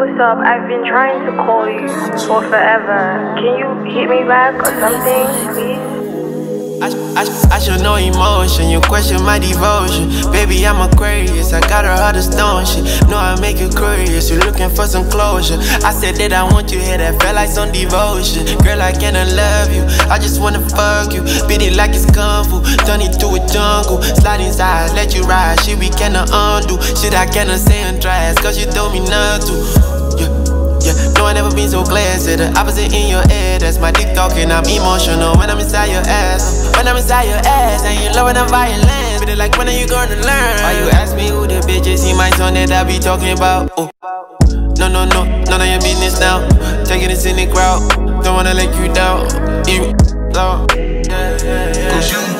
what's up? I've been trying to call you for forever. Can you hit me back or something, please? I show no emotion, you question my devotion. Baby, I'm Aquarius, I got her heart of stone shit. No, I make you curious, you looking for some closure. I said that I want you here, that felt like some devotion. Girl, I cannot love you, I just wanna fuck you. Beat it like it's kung fu, turn it to a jungle. Slide inside, let you ride, shit we cannot undo. Shit I cannot say and try, cause you told me not to. Yeah, no, I never been so glad. Say the opposite in your head. That's my dick talking, I'm emotional when I'm inside your ass. When I'm inside your ass, and you love when I'm violent. But like, when are you gonna learn? Why you ask me who the bitches in my song that I be talking about? Oh. No, none of your business now. Taking this in the crowd, don't wanna let you down. Even low. Yeah.